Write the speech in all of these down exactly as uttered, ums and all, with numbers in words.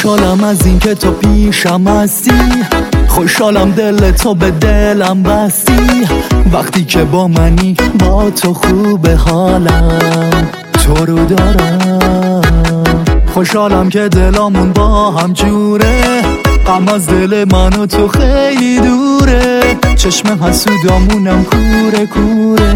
خوشحالم از این که تو پیشم هستی، خوشحالم دل تو به دلم بستی. وقتی که با منی با تو خوبه حالم، تو رو دارم. خوشحالم که دلامون با هم جوره، غم از دل من و تو خیلی دوره. چشم حسودامونم کوره کوره.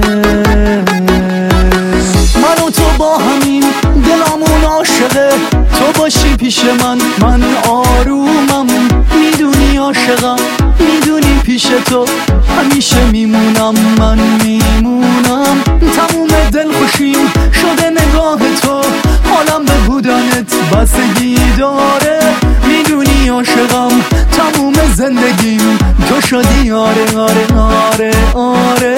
من و تو با همین دلامون عاشقه، تو باشی پیش من من آرومم. میدونی عاشقم، میدونی پیش تو همیشه میمونم، من میمونم. تموم دل خوشیم شده نگاه تو، حالم به بودنت بستگی داره. میدونی عاشقم تموم زندگیم تو شدی، آره آره آره آره.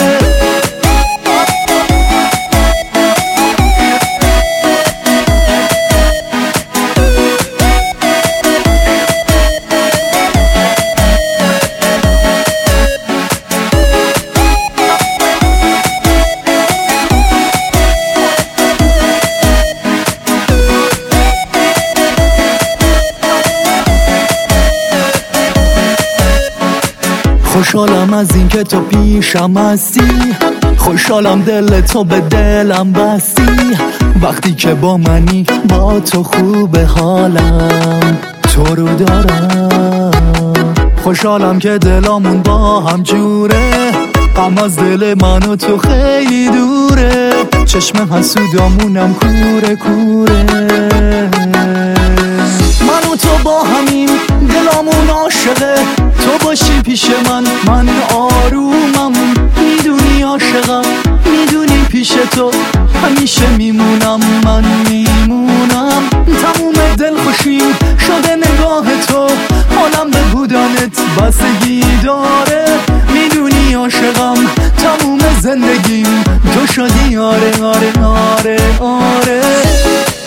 خوشحالم از این که تو پیشم هستی، خوشحالم دل تو به دلم بستی. وقتی که با منی با تو خوبه حالم، تو رو دارم. خوشحالم که دلامون با هم جوره، غم از دل من و تو خیلی دوره. چشم حسودامونم کوره کوره. من و تو با همین دلامون عاشقه، تو باشی پیش من من آرومم. میدونی عاشقم، میدونی پیش تو همیشه میمونم، من میمونم. تموم دل خوشیم شده نگاه تو، حالم به بودنت بستگی داره. میدونی عاشقم تموم زندگیم تو شدی، آره آره آره آره.